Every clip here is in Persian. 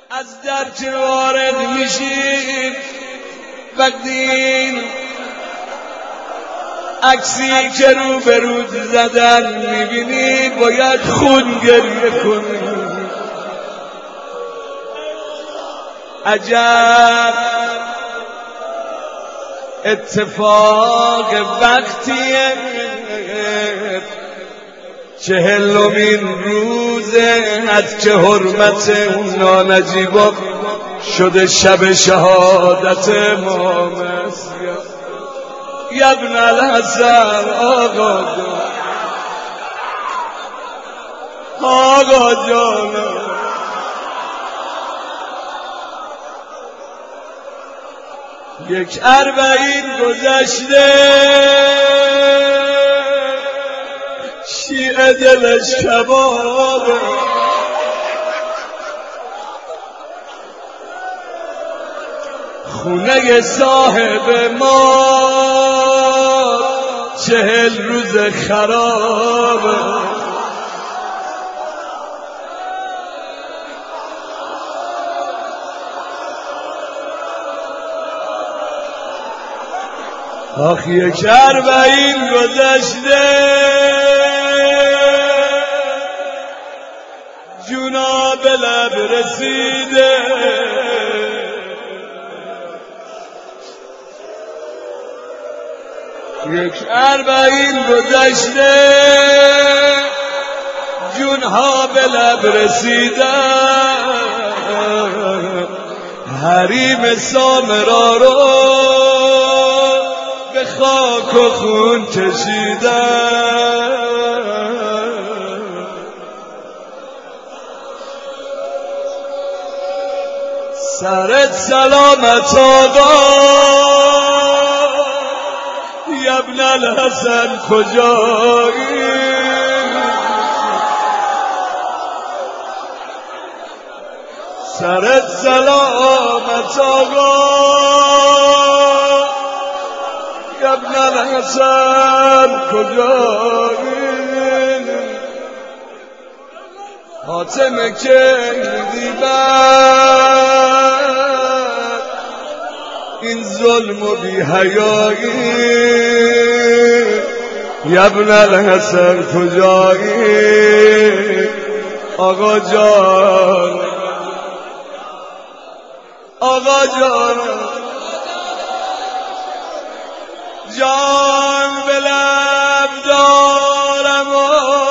از در که وارد میشیم وقتی این عکسی که رو به رود زدن میبینی باید خون گریه کنی. عجب اتفاق وقتیه 40مین روزه از که حرمت نانجیبا شده شب شهادت امام اصغر. یا ابن الحسن آقا جان یک 40 گذشته شیعه دلش کبابه خونه صاحب ما 40 روز خرابه. آخ یک 40 گذشته جونا به لب رسیده یک 40 گذشته جونها به لب رسیده حریم سامرا رو به خاک و خون کشیده. سرت سلامت آقا یا ابن الحسن کجایی؟ سرت سلامت آقا یا ابن الحسن کجایی؟ حاتمه که دیدن این ظلم و بی‌حیایی یا ابن الحسن کجایی؟ آقا جان آقا جان جان به لب دارم و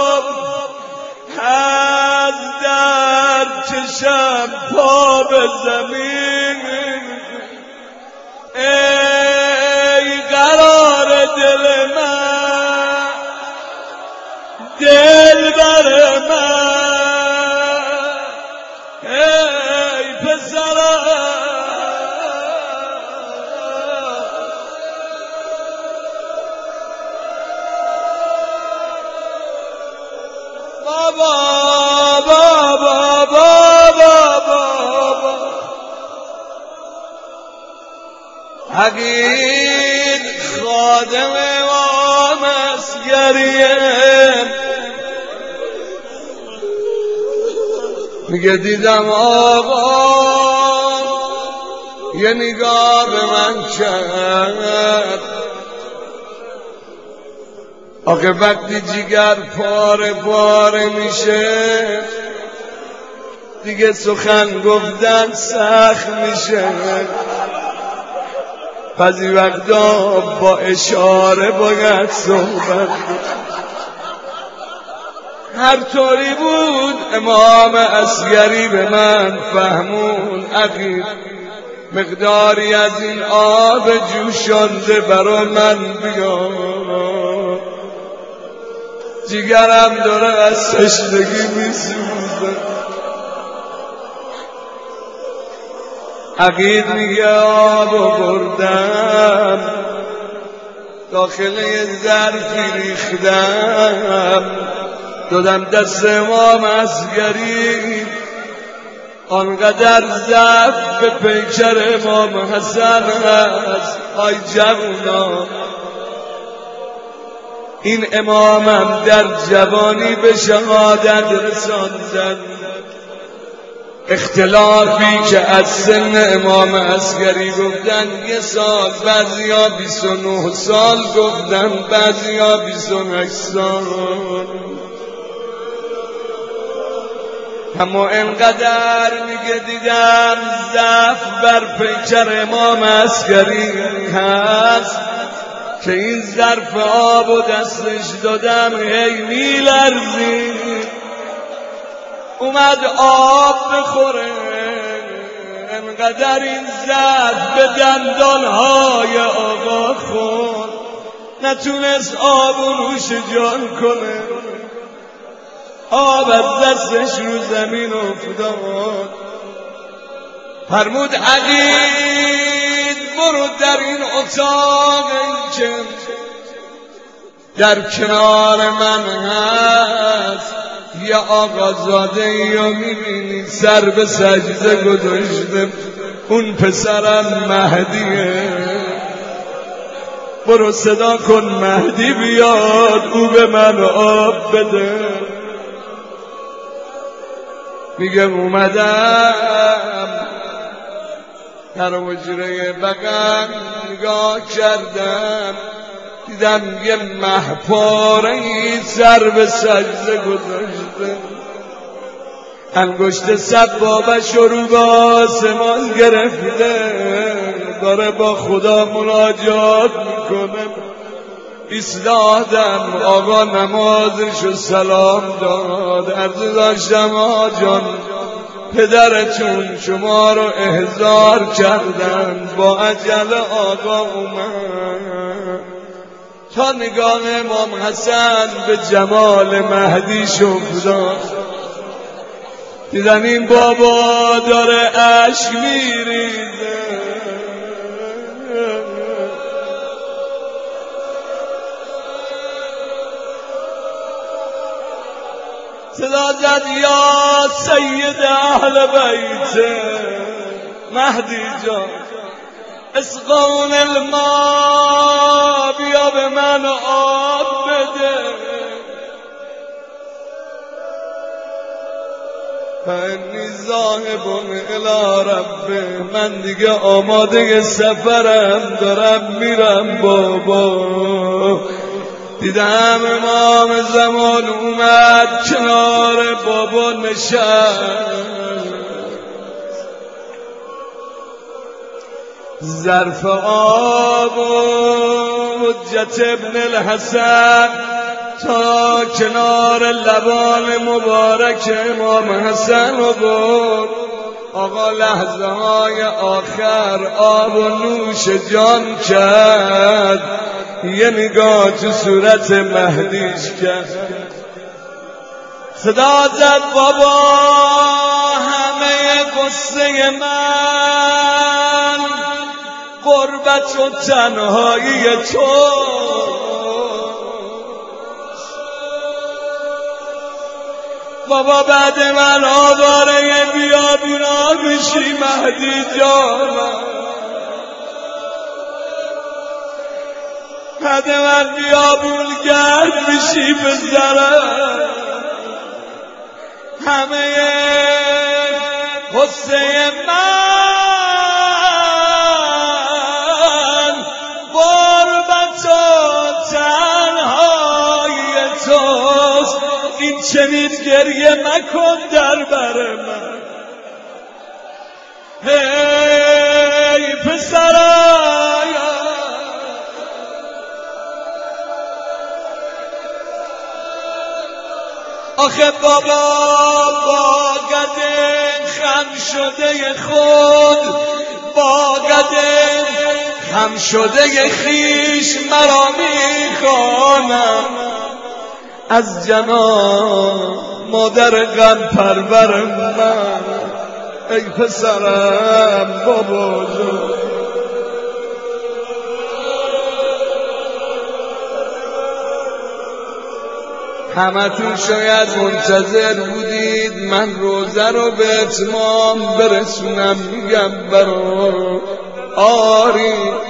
از در چشم پا به زمین ای قرار دل من دل بر من ای پسرم بابا بابا بابا بابا حقیق خادم امام اصغریه میگه دیدم آقا یه نگاه به من کرد آخه وقتی جگر پاره پاره میشه دیگه سخن گفتن سخت میشه بعضی وقتا با اشاره باید صحبت هر طوری بود امام اصغری به من فهمون اخیر مقداری از این آب جوشانده برا من بیار جگرم داره از تشنگی میسوزه. عقید میگه آب بردم داخل ظرفی ریختم دادم دست امام اصغری آنقدر ضعف به پیکر امام حسن هست. آی جوونا این امامم در جوانی به شهادت رساندن اختلافی که از سن امام عسکری گفتن 1 سال، بعضیا 29 سال گفتن، بعضیا 28 سال. اما انقدر میگه دیدم ضعف بر پیکر امام عسکری هست که این ظرف آب و دستش دادم هی میلرزید، اومد آب بخوره، انقدر این ضعف به دندانهای آقا خورد نتونست آب و نوش جان کنه، آب از دستش رو زمین افتاد. فرمود عقید برو در این اتاق که در کنار من هست یه آقازاده یا میبینی سر به سجده گذاشته، اون پسرم مهدیه، برو صدا کن مهدی بیاد او به من آب بده. میگه اومدم در حجره بغل نگاه کردم، دیدم یه مهپاره‌ای سر به سجده گذاشته، انگشت سبابش رو به آسمان گرفته، داره با خدا مناجات میکنه. ایستادم، آقا نمازشو سلام داد، عرض داشتم آقا جان پدرتون شما رو احضار کردن، با عجل آقا اومد تا نگاه امام حسن به جمال مهدی شفتاد، دیدن این بابا داره اشک میریزه، صدا زد یا سید اهل بیت مهدی جان اسقون الماء، بیا به من آب بده. فانی ذاهب الی ربی، من دیگه آماده سفرم، دارم میرم بابا. دیدم امام زمان اومد کنار بابا نشست، ظرف آب و حجت ابن الحسن تا کنار لبان مبارک امام حسن رو برد. آقا لحظه های آخر آب و نوش جان کرد، یه نگاه تو صورت مهدیش کرد، صدا زد بابا همه قصه من غربت و تنهایی تو، بابا بعد من آواره بیابونا میشی مهدی جانم، بعد من بیابون گرد میشی بزرم، همه قصه من غربت و تنهایی توست، این چنین گریه مکن در بر من. هی پسرای آخه بابا با قده خم شده خود، با قده خم شده خیش مرا میخوانم، از جنان مادر غم پرور من، ای پسرم بابا جون. همتون شاید منتظر بودید من روزه رو به اتمام برسونم، میگم برو آری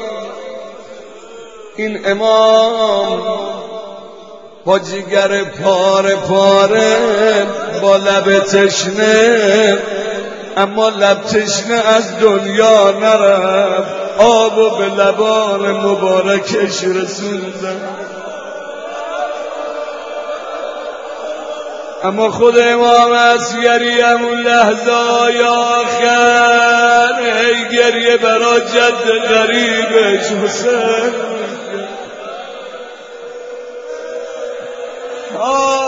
این امام با جگر پاره پاره با لب تشنه اما لب تشنه از دنیا نرفت، آب و به لبان مبارکش رسوندن. اما خود امام عسکری همون لحظه های آخر ای گریه برا جد غریبش حسین.